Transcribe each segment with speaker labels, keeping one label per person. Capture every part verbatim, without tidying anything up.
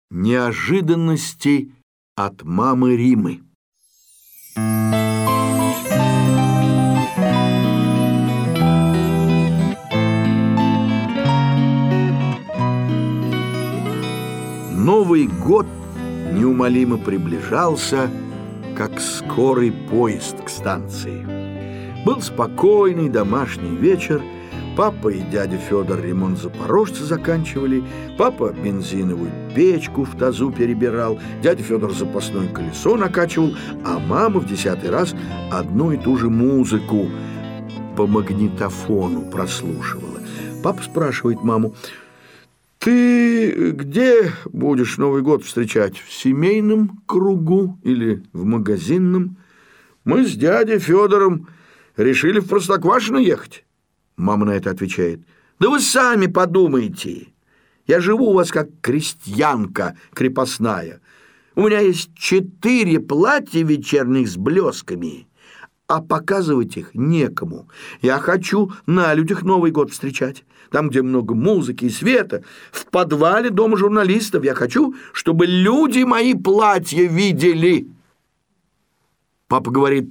Speaker 1: Неожиданности от мамы Римы. Новый год неумолимо приближался, как скорый поезд к станции. Был спокойный домашний вечер. Папа и дядя Федор ремонт запорожца заканчивали, папа бензиновую печку в тазу перебирал, дядя Федор запасное колесо накачивал, а мама в десятый раз одну и ту же музыку по магнитофону прослушивала. Папа спрашивает маму: «Ты где будешь Новый год встречать? В семейном кругу или в магазинном? Мы с дядей Федором решили в Простоквашино ехать». Мама на это отвечает: «Да вы сами подумайте. Я живу у вас как крестьянка крепостная. У меня есть четыре платья вечерних с блесками, а показывать их некому. Я хочу на людях Новый год встречать, там, где много музыки и света, в подвале дома журналистов. Я хочу, чтобы люди мои платья видели». Папа говорит: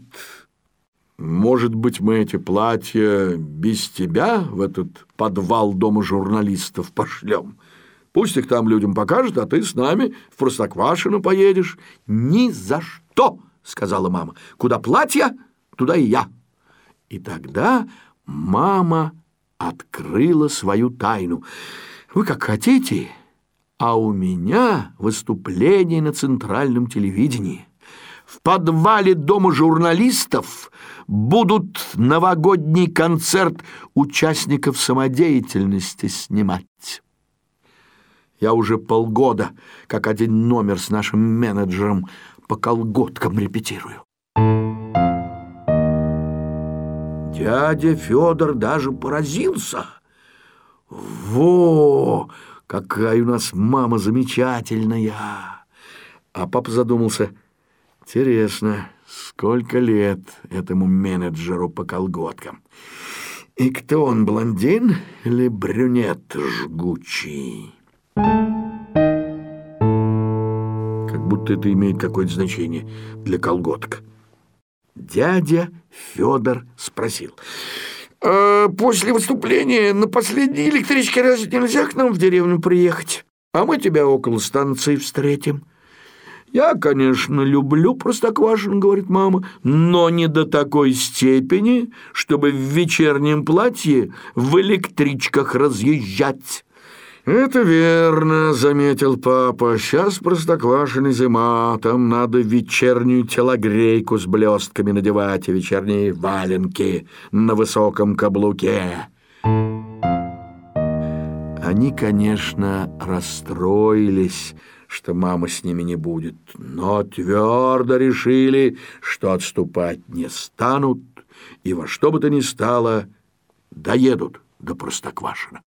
Speaker 1: «Может быть, мы эти платья без тебя в этот подвал дома журналистов пошлем? Пусть их там людям покажут, а ты с нами в Простоквашино поедешь». «Ни за что!» — сказала мама. «Куда платья, туда и я». И тогда мама открыла свою тайну. «Вы как хотите, а у меня выступление на центральном телевидении. В подвале дома журналистов будут новогодний концерт участников самодеятельности снимать. Я уже полгода как один номер с нашим менеджером по колготкам репетирую». Дядя Федор даже поразился. «Во, какая у нас мама замечательная!» А папа задумался: «Интересно, сколько лет этому менеджеру по колготкам? И кто он, блондин или брюнет жгучий?» Как будто это имеет какое-то значение для колготок. Дядя Федор спросил: «А после выступления на последней электричке разве нельзя к нам в деревню приехать? А мы тебя около станции встретим». «Я, конечно, люблю Простоквашино, — говорит мама, — но не до такой степени, чтобы в вечернем платье в электричках разъезжать». «Это верно, — заметил папа, — сейчас в Простоквашино зима, там надо вечернюю телогрейку с блестками надевать и вечерние валенки на высоком каблуке». Они, конечно, расстроились, что мама с ними не будет, но твердо решили, что отступать не станут и во что бы то ни стало доедут до Простоквашино.